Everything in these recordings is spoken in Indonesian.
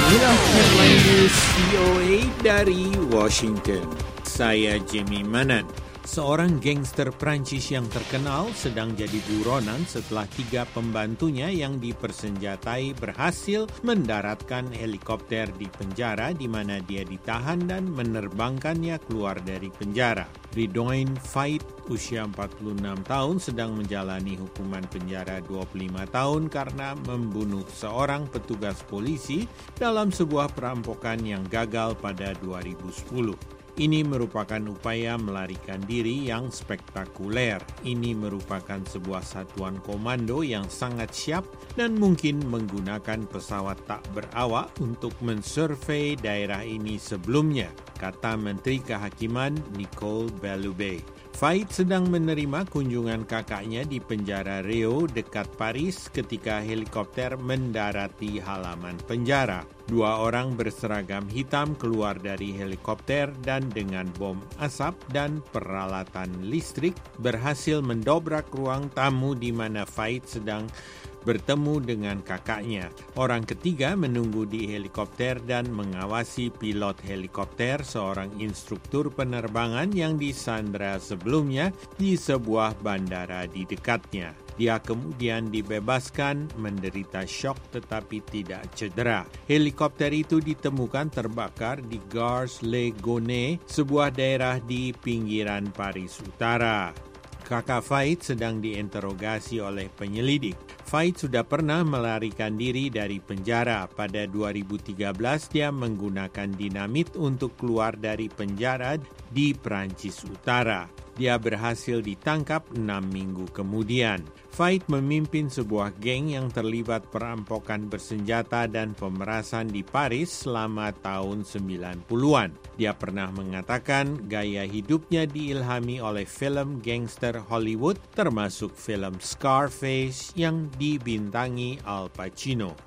Inilah headline news VOA dari Washington. Saya Jimmy Manan. Seorang gangster Prancis yang terkenal sedang jadi buronan setelah 3 pembantunya yang dipersenjatai berhasil mendaratkan helikopter di penjara di mana dia ditahan dan menerbangkannya keluar dari penjara. Ridoin Fait, usia 46 tahun, sedang menjalani hukuman penjara 25 tahun karena membunuh seorang petugas polisi dalam sebuah perampokan yang gagal pada 2010. Ini merupakan upaya melarikan diri yang spektakuler. Ini merupakan sebuah satuan komando yang sangat siap dan mungkin menggunakan pesawat tak berawak untuk mensurvei daerah ini sebelumnya, kata Menteri Kehakiman Nicole Belloubet. Fait sedang menerima kunjungan kakaknya di penjara Réau dekat Paris ketika helikopter mendarati halaman penjara. 2 orang berseragam hitam keluar dari helikopter dan dengan bom asap dan peralatan listrik berhasil mendobrak ruang tamu di mana Fait sedang bertemu dengan kakaknya. Orang ketiga menunggu di helikopter dan mengawasi pilot helikopter, seorang instruktur penerbangan yang disandra sebelumnya di sebuah bandara di dekatnya. Dia kemudian dibebaskan, menderita syok tetapi tidak cedera. Helikopter itu ditemukan terbakar di Gare-les-Gonesse, sebuah daerah di pinggiran Paris Utara. Kakak Fait sedang diinterogasi oleh penyelidik. Fait sudah pernah melarikan diri dari penjara. Pada 2013, dia menggunakan dinamit untuk keluar dari penjara di Prancis Utara. Dia berhasil ditangkap 6 minggu kemudian. Fait memimpin sebuah geng yang terlibat perampokan bersenjata dan pemerasan di Paris selama tahun 90-an. Dia pernah mengatakan gaya hidupnya diilhami oleh film gangster Hollywood, termasuk film Scarface yang dibintangi Al Pacino.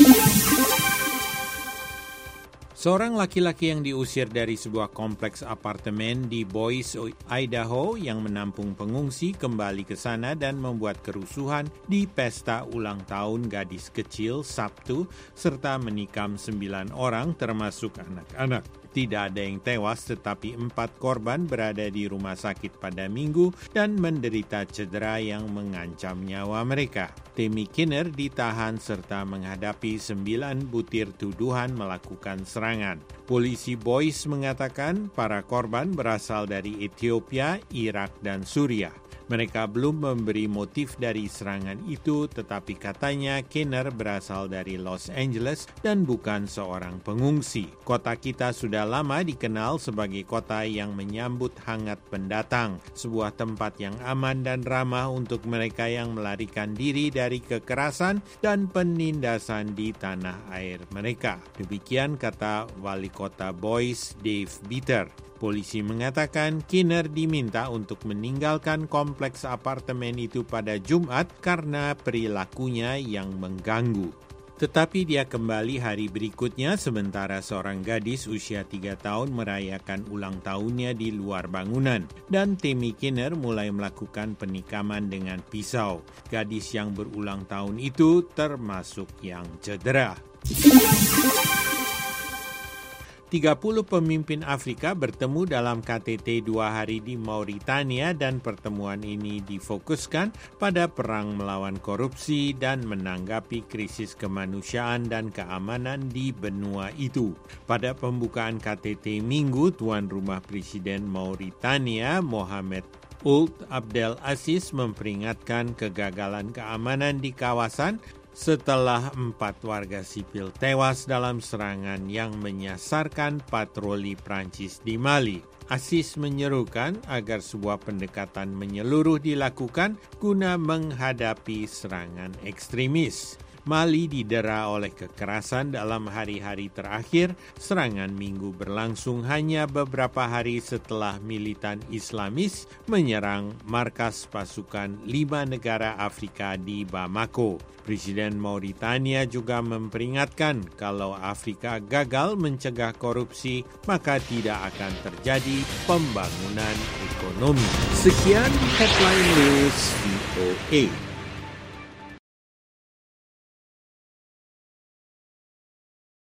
Seorang laki-laki yang diusir dari sebuah kompleks apartemen di Boise, Idaho yang menampung pengungsi kembali ke sana dan membuat kerusuhan di pesta ulang tahun gadis kecil Sabtu serta menikam 9 orang termasuk anak-anak. Tidak ada yang tewas tetapi 4 korban berada di rumah sakit pada Minggu dan menderita cedera yang mengancam nyawa mereka. Tammy Kinner ditahan serta menghadapi 9 butir tuduhan melakukan serangan. Polisi Boise mengatakan para korban berasal dari Ethiopia, Irak, dan Suriah. Mereka belum memberi motif dari serangan itu, tetapi katanya Kinner berasal dari Los Angeles dan bukan seorang pengungsi. Kota kita sudah lama dikenal sebagai kota yang menyambut hangat pendatang, sebuah tempat yang aman dan ramah untuk mereka yang melarikan diri dari kekerasan dan penindasan di tanah air mereka. Demikian kata Wali Kota Boise, Dave Bitter. Polisi mengatakan Kinner diminta untuk meninggalkan kompleks apartemen itu pada Jumat karena perilakunya yang mengganggu. Tetapi dia kembali hari berikutnya sementara seorang gadis usia 3 tahun merayakan ulang tahunnya di luar bangunan. Dan Tammy Kinner mulai melakukan penikaman dengan pisau. Gadis yang berulang tahun itu termasuk yang cedera. 30 pemimpin Afrika bertemu dalam KTT 2 hari di Mauritania dan pertemuan ini difokuskan pada perang melawan korupsi dan menanggapi krisis kemanusiaan dan keamanan di benua itu. Pada pembukaan KTT Minggu, tuan rumah Presiden Mauritania Mohamed Ould Abdel Aziz memperingatkan kegagalan keamanan di kawasan setelah 4 warga sipil tewas dalam serangan yang menyasarkan patroli Prancis di Mali. Aziz menyerukan agar sebuah pendekatan menyeluruh dilakukan guna menghadapi serangan ekstremis. Mali didera oleh kekerasan dalam hari-hari terakhir. Serangan Minggu berlangsung hanya beberapa hari setelah militan Islamis menyerang markas pasukan 5 negara Afrika di Bamako. Presiden Mauritania juga memperingatkan kalau Afrika gagal mencegah korupsi, maka tidak akan terjadi pembangunan ekonomi. Sekian Headline News VOA.